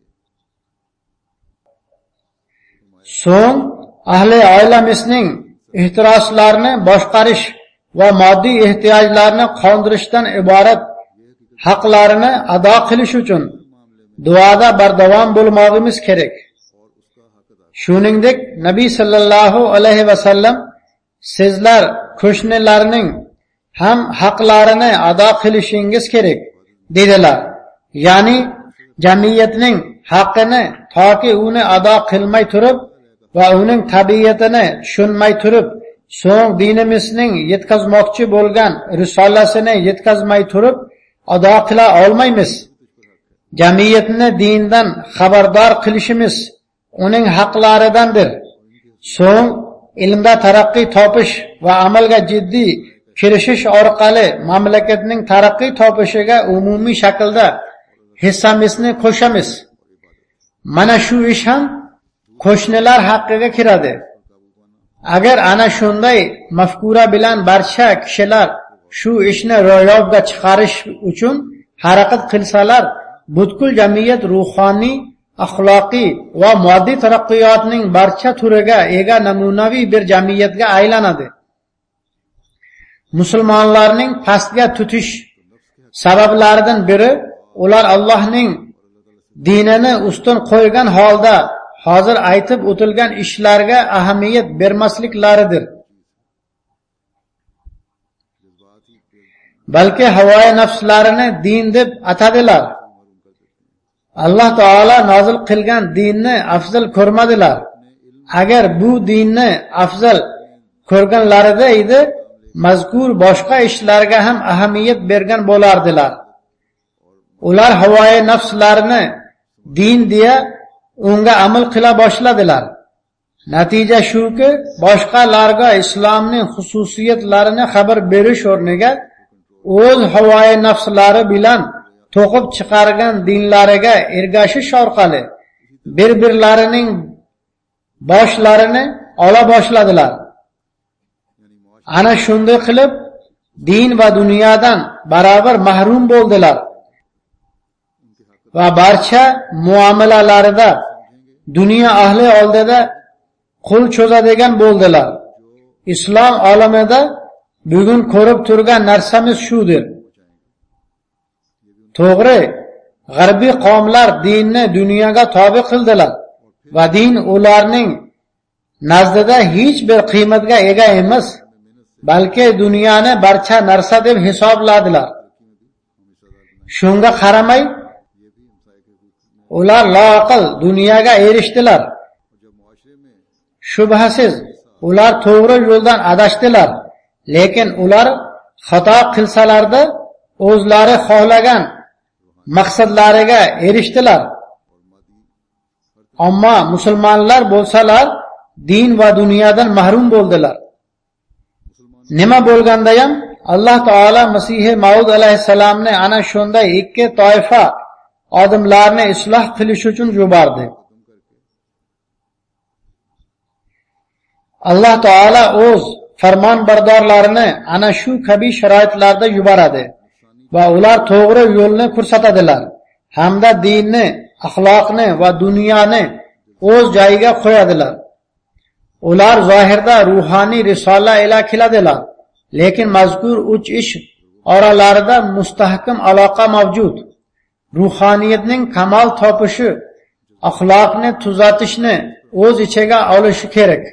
So'ng ahli oilamizning ehtiroslarini boshqarish va moddiy ehtiyojlarni qondirishdan iborat haqlarini ado qilish uchun duoda bardavom bo'lmoqimiz kerak. Shuningdek, Nabiy sallallohu alayhi vasallam sizlar qo'shnilarning ham haqlarini ado qilishingiz kerak dedilar. Ya'ni jamiyatning haqqini toki uni ado qilmay turib va uning tabiatini tushunmay turib, so'ng dinimizning yetkazmoqchi bo'lgan risolasini yetkazmay turib ado qila olmaymiz. Jamiyatni dindan xabardor qilishimiz uning haqlaridandir. So'ng ilmda taraqqiy topish va amalga jiddiy kirishish orqali mamlakatning taraqqiy topishiga umumiy shaklda hissamizni qo'shamiz. Mana shu ish ham qo'shnilar haqqiga kiradi. Agar ana shunday mafkura bilan barcha kishilar shu ishni ro'yobga chiqarish uchun harakat qilsalar, butkul jamiyat ruhoniy, axloqiy va moddiy taraqqiyotning barcha turiga ega namunaviy bir jamiyatga aylanadi. Musulmonlarning pastga tutish sabablaridan biri ular Allohning dinini ustun qo'ygan holda hozir aytib o'tilgan ishlarga ahamiyat bermasliklaridir. Balki havoyi nafslarini din deb atadilar. Alloh taolo nozil qilgan dinni afzal ko'rmadilar. Agar bu dinni afzal ko'rganlarida edi, mazkur boshqa ishlarga ham ahamiyat bergan bo'lardilar. Ular havoyi nafslarini din deya unga amal qila boshladilar. Natija shuki, boshqalarga islomning xususiyatlarini xabar berish o'rniga o'z havoyi nafslari bilan to'qib chiqargan dinlariga ergashish orqali bir-birlarining boshlarini ola boshladilar. Ana shunday qilib din va dunyodan barobar mahrum bo'ldilar va barcha muomalalarida dunyo ahli oldida qo'l cho'zadigan bo'ldilar. Islom olamida bugun ko'rib turgan narsamiz shudir. To'g'ri, g'arbiy qavmlar dinni dunyoga tobe qildilar va din ularning nazdida hech bir qiymatga ega emas, balki dunyoni barcha narsa deb hisobladilar. Shunga qaramay ular loaqal dunyoga erishdilar. Shubhasiz, ular to'g'ri yo'ldan adashdilar, lekin ular xato qilsalarda o'zlari xohlagan maqsadlariga erishdilar. Ammo musulmonlar bo'lsalar din va dunyodan mahrum bo'ldilar. Nima bo'lganda ham Alloh taolo Masih Maud alayhisalomni ana shunday ikki toifa odamlarni isloh qilish uchun yubordi. Alloh taolo o'z farmonbardorlarini ana shu kabi sharoitlarda yuboradi va ular to'g'ri yo'lni ko'rsatadilar hamda dinni, axloqni va dunyoni o'z joyiga qo'yadilar. Ular zohirda ruhoniy risola ila keladilar, lekin mazkur uch ish oralarida mustahkam aloqa mavjud. Ruhaniyatning kamal topishi axloqni tuzatishni o'z ichiga olishi kerak.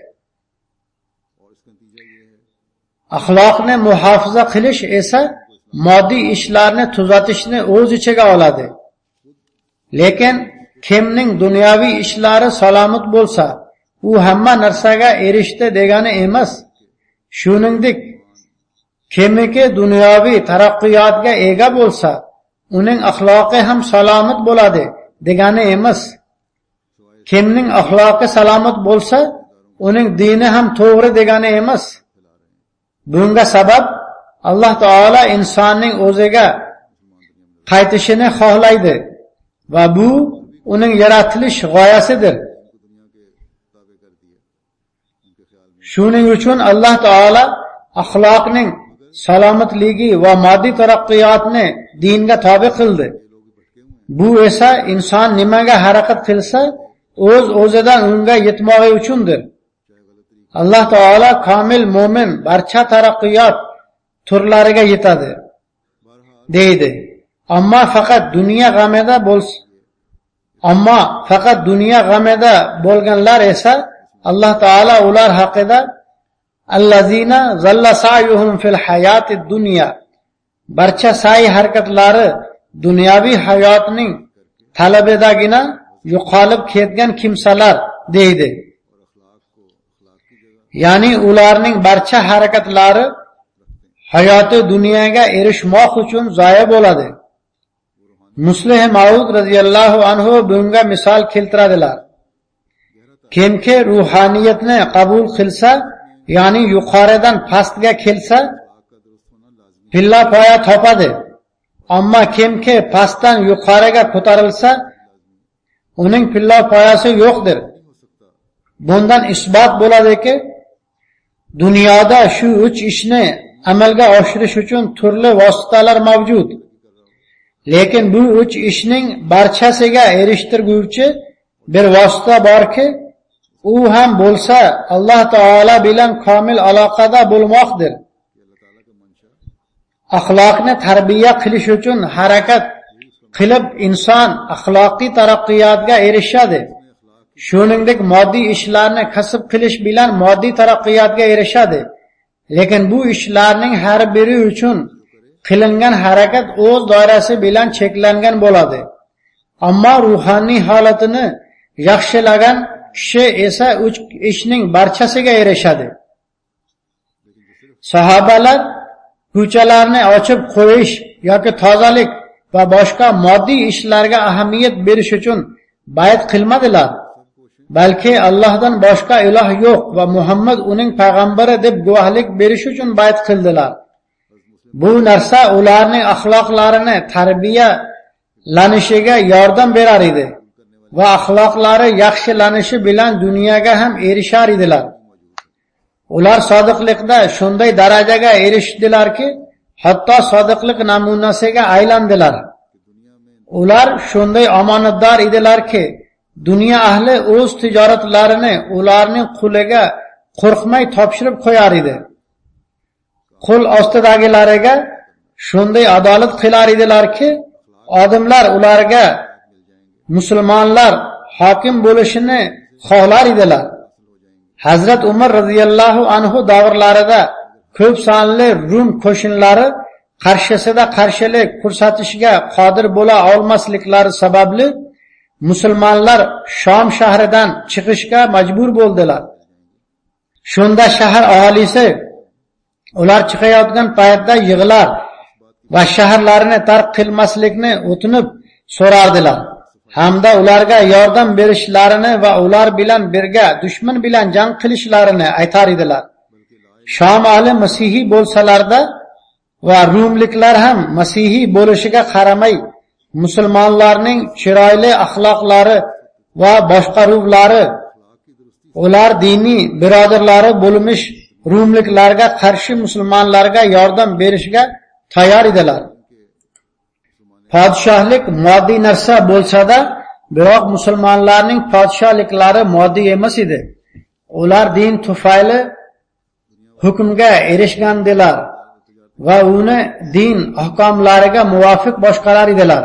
Axloqni muhofaza qilish esa moddiy ishlarni tuzatishni o'z ichiga oladi. Lekin kimning dunyoviy ishlari salomat bo'lsa, u hamma narsaga erishdi degani emas. Shuningdek, kimiki dunyoviy taraqqiyotga ega bo'lsa, uning axloqi ham salomat bo'ladi degani emas. Kimning axloqi salomat bo'lsa, uning dini ham to'g'ri degani emas. Bunga sabab Alloh taolo insonning o'ziga qaytishini xohlaydi va bu uning yaratilish g'oyasidir. Shuning uchun Alloh taolo axloqning salomatligi va moddiy taraqqiyotni dinga tobe qildi. Bu esa inson nimaga harakat qilsa, o'z o'zidan unga yetmog'i uchundir. Alloh taolo komil mo'min barcha taraqqiyot turlariga yetadi deydi. Ammo faqat dunyo g'amida bo'lsa, Ammo faqat dunyo g'amida bo'lganlar esa Alloh taolo ular haqida allazina zalla sa'yuhum fil hayatid dunya, barcha sa'y harakatlari dunyoviy hayotning talabidagina yo'qolib ketgan kimsalar deydi. Ya'ni ularning barcha harakatlari hayoti dunyoga erishmoq uchun zoya bo'ladi. Muslih Maud radhiyallohu anhu bunga misol keltiradilar. Kimki ruhaniyatni qabul qilsa, ya'ni yuqoridan pastga kelsa, pilla poya topadi. Ammo kimki pastdan yuqoriga ko'tarilsa, uning pilla poyasi yo'qdir. Bundan isbot bo'ladiki, dunyoda shu uch ishni amalga oshirish uchun turli vositalar mavjud. Lekin bu uch ishning barchasiga erishtirguvchi bir vosita borki, u ham bo'lsa Alloh taolo bilan komil aloqada bo'lmoqdir. Axloqni tarbiya qilish uchun harakat qilib inson axloqiy taraqqiyotga erishadi. Shuningdek moddiy ishlarni kasb qilish bilan moddiy taraqqiyotga erishadi. Lekin bu ishlarning har biri uchun qilingan harakat o'z doirasi bilan cheklangan bo'ladi. Ammo ruhoniy holatini yaxshilagan kishi esa uch ishning barchasiga erishadi. Sahobalar ko'chalarni ochib qo'yish yoki tozalik va boshqa moddiy ishlarga ahamiyat berish uchun bayt qilmadilar, balki Allohdan boshqa iloh yo'q va Muhammad uning payg'ambari deb guvohlik berish uchun bayt qildilar. Bu narsa ularning axloqlarini tarbiyalanishiga yordam berar edi va axloqlari yaxshilanishi bilan dunyoga ham erishar edilar. Ular sodiqlikda shunday darajaga erishdilarki, hatto sodiqlik namunasiga aylandilar. Ular shunday omonatdor edilarki, dunyo ahli o'z tijoratlarini ularning quliga qo'rqmay topshirib qo'yar edi. Qo'l ostidagilariga shunday adolat qilar edilarki, odamlar ularga musulmonlar hokim bo'lishini xohlar edilar. Hazrat Umar radhiyallohu anhu davrlarida ko'p sonli Rum qo'shinlari qarshisida qarshilik ko'rsatishga qodir bo'la olmasliklari sababli musulmonlar Shom shahridan chiqishga majbur bo'ldilar. Shunda shahar aholisi ular chiqayotgan paytda yig'lar va shaharlarini tark qilmaslikni o'tinib so'rardilar. Hamda ularga yordam berishlarini va ular bilan birga dushman bilan jang qilishlarini aytar edilar. Shom ahli masihiy bo'lsalarda va rumliklar ham masihiy bo'lishiga qaramay, musulmonlarning chiroyli axloqlari va boshqaruvlari ular diniy birodarlari bo'lmish rumliklarga qarshi musulmonlarga yordam berishga tayyor edilar. Podshohlik moddiy narsa bo'lsa-da, biroq musulmonlarning podshohliklari moddiy emas edi. Ular din tufayli hukmga erishgandilar va uni din ahkomlariga muvofiq boshqarar edilar.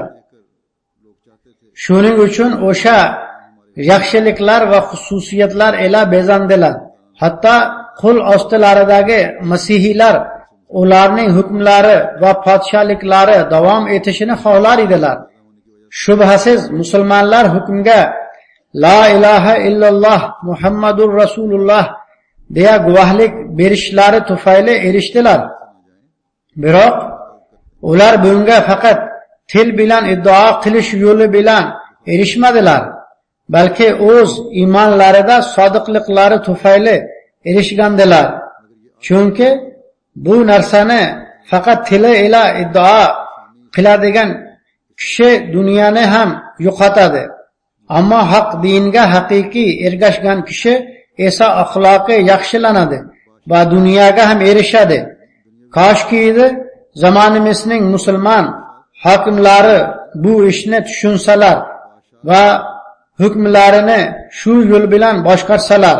Shuning uchun o'sha yaxshiliklar va xususiyatlar ila bezandilar. Hatto qo'l ostilaridagi masihiylar ularning hukmlari va podshohliklari davom etishini xohlar edilar. Shubhasiz musulmonlar hukmga la ilaha illalloh Muhammadur Rasululloh deya guvohlik berishlari tufayli erishdilar. Biroq ular bunga faqat til bilan iddao qilish yo'li bilan erishmadilar, balki o'z iymonlarida sodiqliklari tufayli erishgandilar. Chunki bu narsani faqat tili ila iddao qiladigan kishi dunyoni ham yo'qotadi. Ammo haq dinga haqiqiy ergashgan kishi esa axloqi yaxshilanadi va dunyoga ham erishadi. Koshki edi zamonimizning musulmon hokimlari bu ishni tushunsalar va hukmlarini shu yo'l bilan boshqarsalar.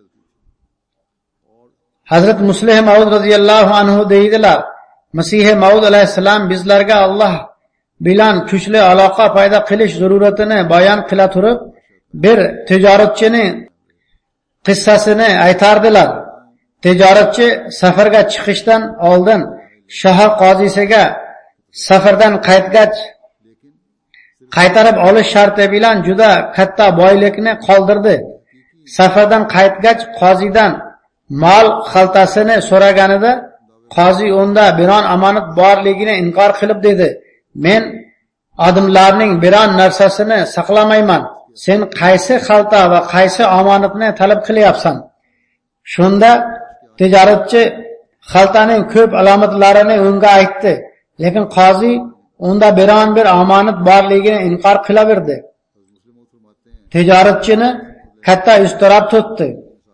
Hazrat Muslih Maud radhiyallohu anhu deydilar, Masih Maud alayhissalom bizlarga Alloh bilan kuchli aloqa paydo qilish zaruratini bayon qila turib bir tijoratchining qissasini aytardilar. Tijoratchi safarga chiqishdan oldin shahar qozisiga safardan qaytgach qaytarib olish sharti bilan juda katta boylikni qoldirdi. Safardan qaytgach qozidan mol xaltasini so'raganida qozi unda biron omonat borligini inkor qilib dedi: "Men odamlarning biron narsasini saqlamayman. Sen qaysi xalta va qaysi omonatni talab qilyapsan?" Shunda tijoratchi xaltaning ko'p alomatlarini unga aytdi, lekin qozi unda biron bir omonat borligini inkor qilaverdi. Tijoratchini katta iztirob tutdi.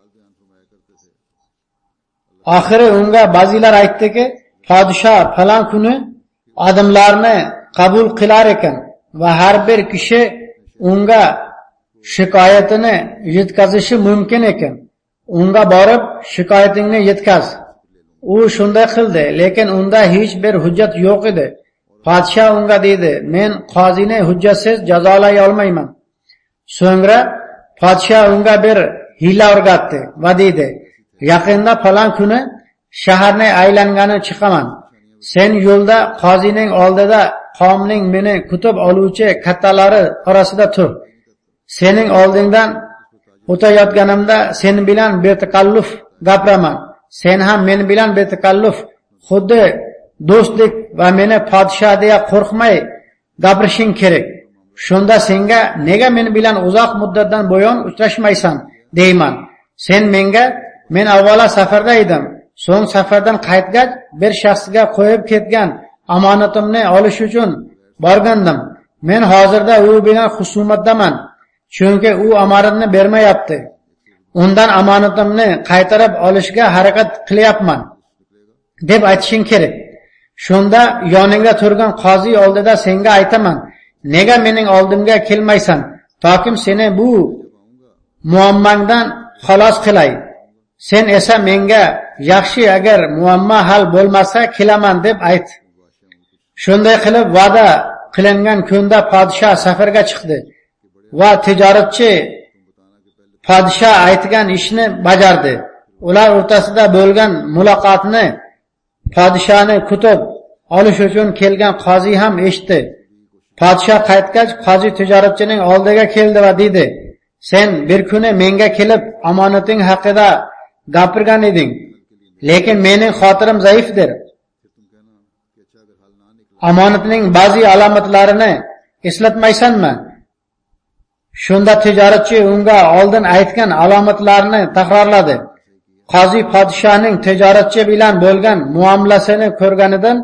Oxiri unga ba'zilar aytdiki, podshoh falon kuni odamlarni qabul qilar ekan va har bir kishi unga shikoyatini yetkazishi mumkin ekan. Unga borib shikoyatingni yetkaz. U shunday qildi, lekin unda hech bir hujjat yo'q edi. Podshoh unga dedi: "Men qozini hujjatsiz jazolay olmayman." So'ngra podshoh unga bir hiyla o'rgatdi va dedi: "Yaqinda falon kuni shaharni aylangani chiqaman. Sen yo'lda qozining oldida qavmning meni kutib oluvchi kattalari orasida tur. Sening oldingdan o'tayotganimda sen bilan betakalluf gapiraman. Sen ham men bilan betakalluf, xuddi do'stlik va meni podshoh deya qo'rqmay gapirishing kerak. Shunda senga nega men bilan uzoq muddatdan buyon uchrashmaysan deyman. Sen menga men avvalo safarda edim, so'ng safardan qaytgach bir shaxsga qo'yib ketgan omonatimni olish uchun borgandim. Men hozirda u bilan husumatdaman, chunki u omonatni bermayapti. Undan omonatimni qaytarib olishga harakat qilyapman deb aytishing kerak. Shunda yoningda turgan qozi oldida senga aytaman: "Nega mening oldimga kelmaysan? Tokim seni bu muammangdan xalos qilay. Sen esa menga yaxshi, agar muammo hal bo'lmasa kelaman" deb ayt. Shunday qilib va'da qilingan kunda podshoh safarga chiqdi va tijoratchi podshoh aytgan ishni bajardi. Ular o'rtasida bo'lgan muloqotni podshohni kutib olish uchun kelgan qozi ham eshitdi. Podshoh qaytgach, qozi tijoratchining oldiga keldi va dedi: "Sen bir kuni menga kelib omonating haqida gapirgan eding, lekin mening xotirim zaifdir. Omonatning ba'zi alomatlarini eslatmaysanmi?" Shunda tijoratchi unga oldin aytgan alomatlarni takrorladi. Qozi podshohning tijoratchi bilan bo'lgan muomalasini ko'rganidan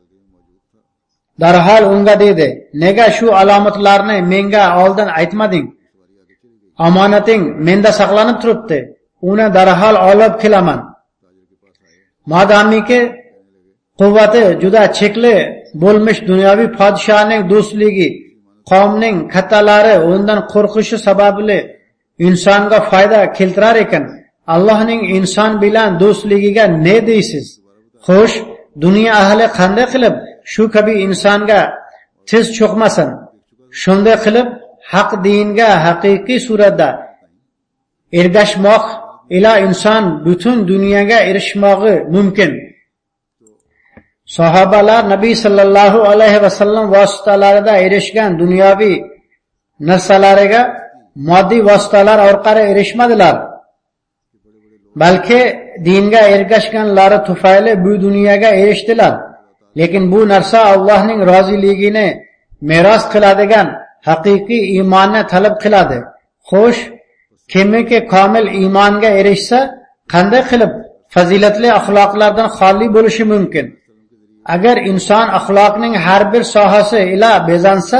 darhol unga dedi: "Nega shu alomatlarni menga oldin aytmading? Omonating menda saqlanib turibdi. Uni darhol olib kelaman." Modomiki quvvati juda chekli bo'lmish dunyoviy podshohning do'stligi, qavmning kattalari undan qo'rqishi sababli insonga foyda keltirar ekan, Allohning inson bilan do'stligiga ne deysiz? Xo'sh, dunyo ahli qanday qilib shu kabi insonga tiz cho'kmasin? Shunday qilib haq dinga haqiqiy suratda ergashmoq ila inson butun dunyoga erishmog'i mumkin. Sahobalar Nabiy sallallohu alayhi vasallam vositalarida erishgan dunyoviy narsalariga moddiy vositalar orqali erishmadilar, balki dinga ergashganlari tufayli bu dunyoga erishdilar. Lekin bu narsa Allohning roziligini meros qiladigan haqiqiy iymonni talab qiladi. Xo'sh, kimiki komil iymonga erishsa, qanday qilib fazilatli axloqlardan xoli bo'lishi mumkin? Agar inson axloqning har bir sohasi ila bezansa,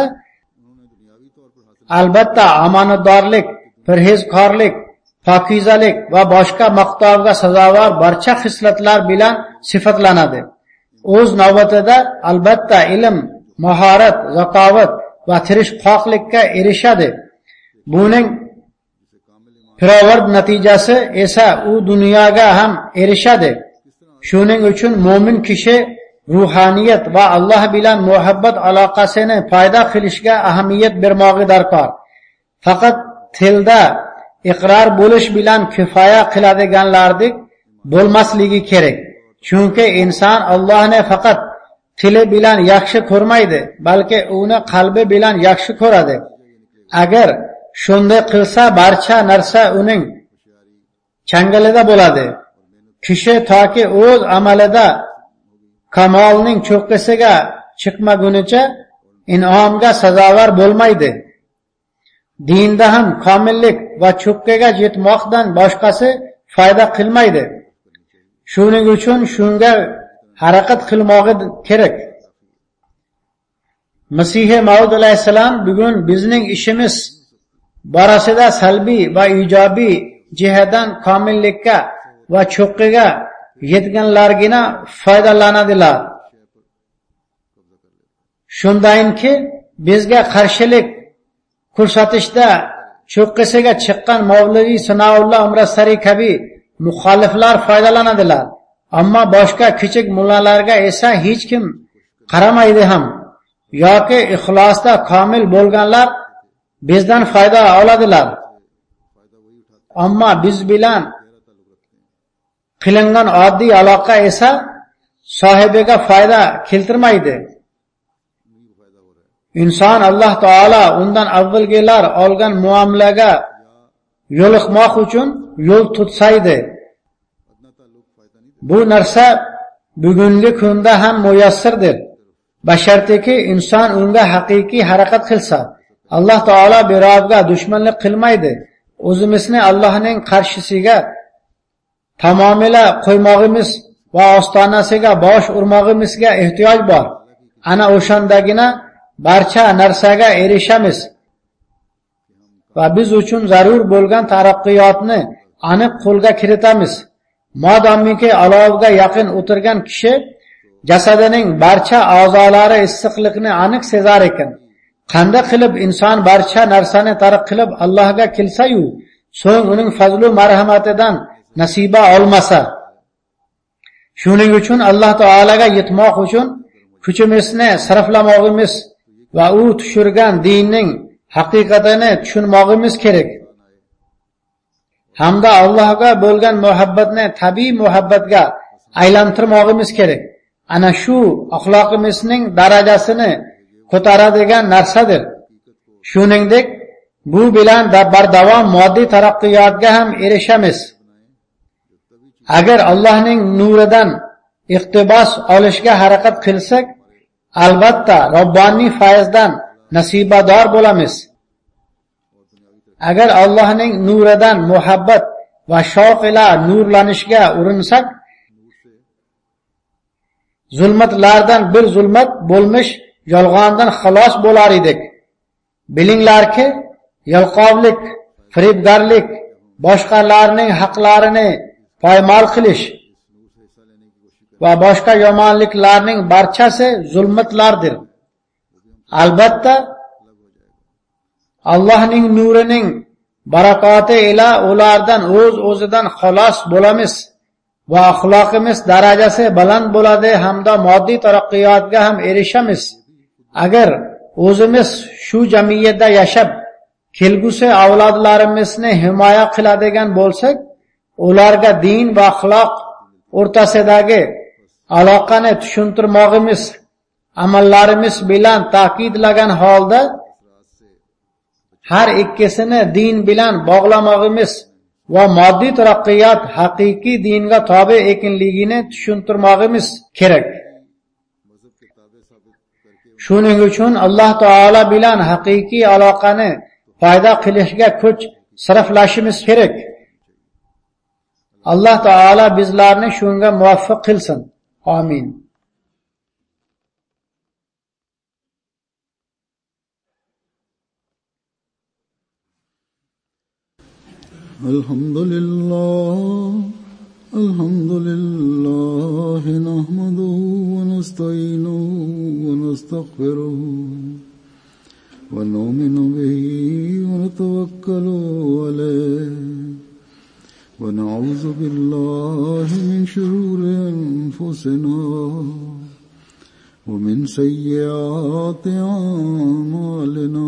albatta omonatdorlik, perhezkorlik, pokizalik va boshqa maqtovga sazovor barcha xislatlar bilan sifatlanadi. O'z navbatida albatta ilm, mahorat, zakovat va tirishqoqlikka erishadi. Buning pirovard natijasi esa u dunyoga ham erishadi. Shuning uchun mo'min kishi ruhaniyat va Alloh bilan muhabbat aloqasini paydo qilishga ahamiyat bermog'i darkor. Faqat tilda iqror bo'lish bilan kifoya qiladiganlardek bo'lmasligi kerak. Chunki inson Allohni faqat tili bilan yaxshi ko'rmaydi, balki uni qalbi bilan yaxshi ko'radi. Agar shunday qilsa, barcha narsa uning changalida bo'ladi. Kishi toki o'z amalida kamolning cho'qqisiga chiqmagunicha in'omga sazovor bo'lmaydi. Dinda ham komillik va cho'qqiga yetmoqdan boshqasi foyda qilmaydi. Shuning uchun shunga harakat qilmoqi kerak. Masih Maud alayhisalom bugun bizning ishimiz borasida salbiy va ijobiy jihatdan komillikka va cho'qqiga yetganlargina foydalanadilar. Shundayki bizga qarshilik ko'rsatishda cho'qqisiga chiqqan Mavlaviy Sanoulloh Umrasari kabi muxoliflar foydalanadilar. Ammo boshqa kichik mullalarga esa hech kim qaramaydi ham. Yoki ixlosda komil bo'lganlar bizdan foyda oladilar. Ammo biz bilan qilingan oddiy aloqa esa sohibiga foyda keltirmaydi. Inson Alloh taolo undan avvalgilar olgan muomalaga yo'liqmoq uchun yo'l tutsaydi. Bu narsa bugungi kunda ham muyassirdir. Bashartiki inson unga haqiqiy harakat qilsa, Alloh taolo birovga dushmanlik qilmaydi. O'zimizni Allohning qarshisiga tamomila qo'ymog'imiz va ostonasiga bosh urmog'imizga ehtiyoj bor. Ana o'shandagina barcha narsaga erishamiz. Va biz uchun zarur bo'lgan taraqqiyotni aniq qo'lga kiritamiz. Modomiki olovga yaqin o'tirgan kishi jasadining barcha a'zolari issiqlikni aniq sezar ekan. Qanday qilib inson barcha narsani tark qilib Allohga kelsa-yu, so'ng uning fazlu marhamatidan nasiba olmasa. Shuning uchun Alloh taolaga yetmoq uchun kuchimizni sarflamog'imiz va u tushirgan dinning haqiqatini tushunmog'imiz kerak. Hamda Allohga bo'lgan muhabbatni tabiiy muhabbatga aylantirmog'imiz kerak. Ana shu axloqimizning darajasini ko'taradigan narsadir. Shuningdek, bu bilan bardavom moddiy taraqqiyotga ham erishamiz. Agar Allohning nuridan iqtibos olishga harakat qilsak, albatta Robboniy fayzdan nasibador bo'lamiz. Agar Allohning nuridan muhabbat va shavq ila nurlanishga urinsak, zulmatlardan bir zulmat bo'lmish yolg'ondan xalos bo'lar edik. Bilinglarki, yalqovlik, firibgarlik, boshqalarning haqlarini poymol qilish va boshqa yomonliklarning barchasi zulmatlardir. Albatta, Allohning nurining barakoti ila ulardan o'z-o'zidan xalos bo'lamiz va axloqimiz darajasi baland bo'ladi hamda moddiy taraqqiyotga ham erishamiz. Agar o'zimiz shu jamiyatda yashab, kelgusi avlodlarimizni himoya qiladigan bo'lsak, ularga din va axloq o'rtasidagi aloqani tushuntirmog'imiz, amallarimiz bilan ta'kidlagan holda har ikkisini din bilan bog'lamog'imiz va moddiy taraqqiyot haqiqiy dinga tobe ekanligini tushuntirmog'imiz kerak. Shuning uchun Alloh taolo bilan haqiqiy aloqani paydo qilishga kuch sarflashimiz kerak. Alloh taolo bizlarni shunga muvaffaq qilsin. Amin. Alhamdulillah, alhamdulillah, nahmaduhu wa nasta'inuhu wa nastaghfiruh wa nu'minu bihi wa natawakkalu alayhi wa na'udhu billahi min shururi anfusina ومن سيئات أعمالنا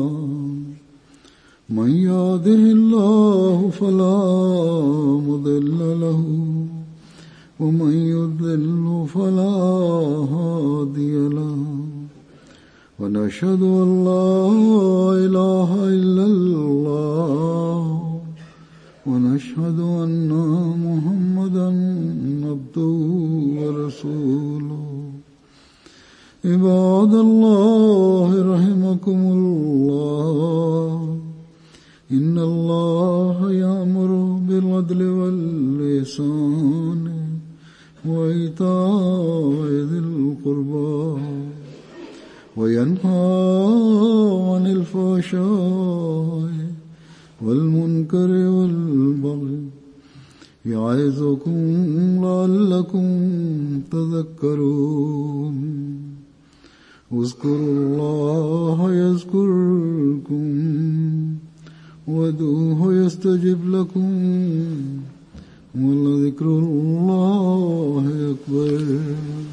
من يهده الله فلا مضل له ومن يضلل فلا هادي له ونشهد أن لا إله إلا الله ونشهد أن محمدا عبده ورسوله عباد الله رحمكم الله إن الله يأمر بالعدل والإحسان وإيتاء ذي القربى وينهى عن الفحشاء والمنكر والبغي يعظكم لعلكم تذكرون اذكروا الله يذكركم وادعوه يستجب لكم ولذكر الله أكبر.